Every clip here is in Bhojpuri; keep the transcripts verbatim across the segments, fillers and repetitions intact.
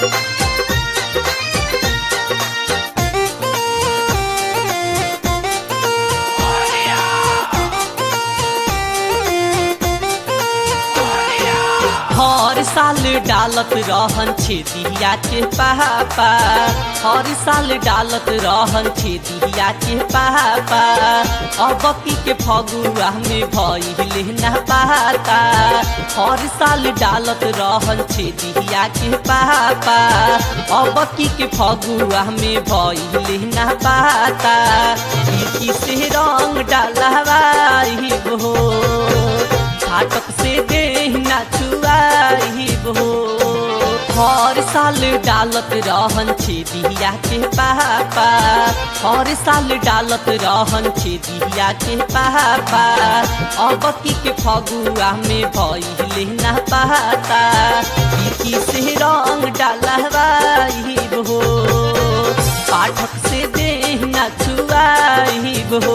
हर साल डालत रहन छेदिया के पापा, हर साल डालत रहन छेदिया के पापा। अब की के फगुआ में भइले ना पाता, हर साल डालत रहन छेदिया के पापा। अब की के फगुआ में भइले ना पाता। किसे रंग डालवाई हो, फाटक से देहना छुआई हो। हर साल डालत रहन छेदिया के पापा, हर साल डालत रहन छेदिया के पापा। अब की के फगुआ में भइले ना पाता। किसे रंग डालवाई हो, पाठक से देहना छुआई हो।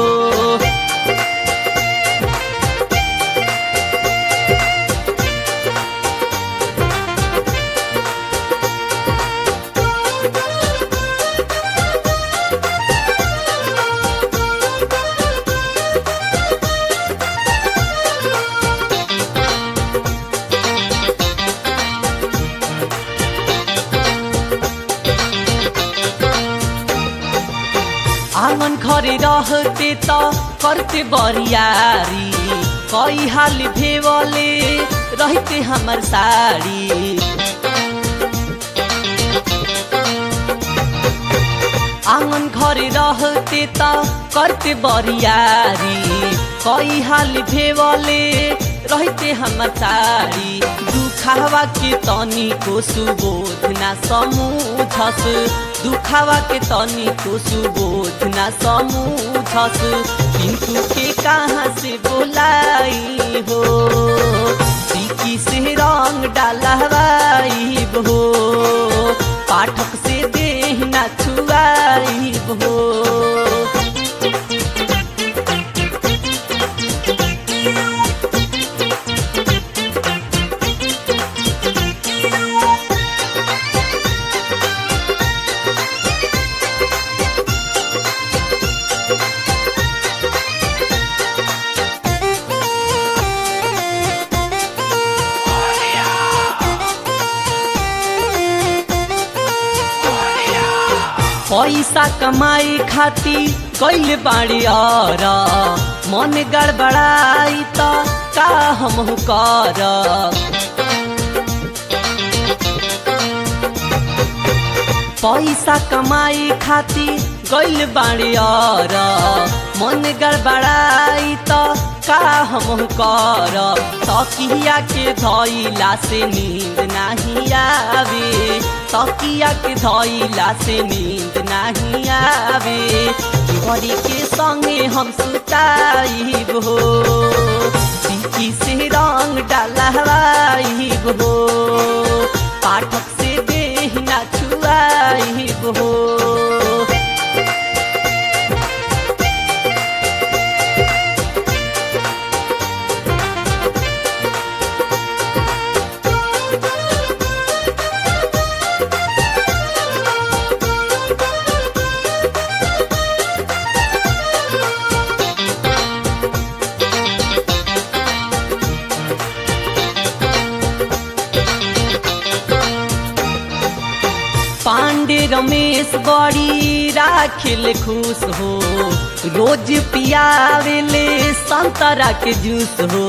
आंगन घरे रहते त करते बरियारी, कई हाल भेवले रहते हमर साड़ी। आंगन घरे रहते त करते बरियारी, कई हाल भेवले रहते हमर साड़ी। दुखावा के तनी को सुबोध ना समूझस, दुखावा के तनी को सुबोध ना समूझस। किंतु के कहाँ से बोलाई हो, सीकी से रंग डालवाई हो। पाठक से देहना छुआई हो। पैसा कमाई खाती गइल बाड़ी और मन गड़बड़ाई त का हम कर। पैसा कमाई खाती गइल बाड़ी और मन गड़बड़ाई त का हम कर। तकिया के धइला से नींद नहीं आवे, तकिया के धइला से नींद नहीं आवे। घड़ी के संगे हम सुताई हो, सीकी से रंग डालवाई हो। पाठक से देहना छुआई हो। पांडे रमेश बड़ी राखिल खुश हो, रोज पियावेले संतरा के जूस हो।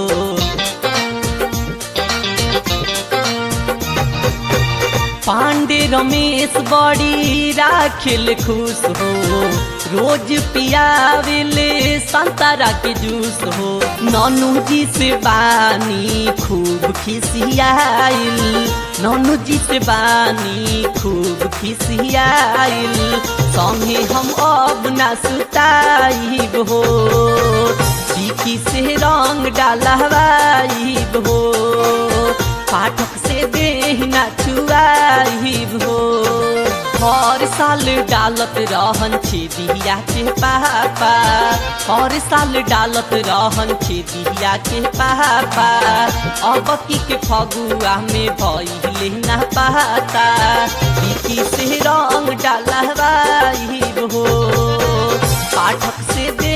पांडे रमेश बड़ी राखिल खुश हो, रोज पियावेले संतरा के जूस हो। ननू जी से बानी खूब खिसियाइल, ननू जी से बानी खूब खिसियाइल। संगे हम अब ना सुताई हो, सीकी से रंग डालवाई हो। पाठक से देहना छुआई हो। हर साल डालत रहन छेदिया के पापा, हर साल डालत रहन छेदिया के पापा। अब की के फगुआ में भइले ना पाता, बिकी से रंग डालवाई हो। पाठक से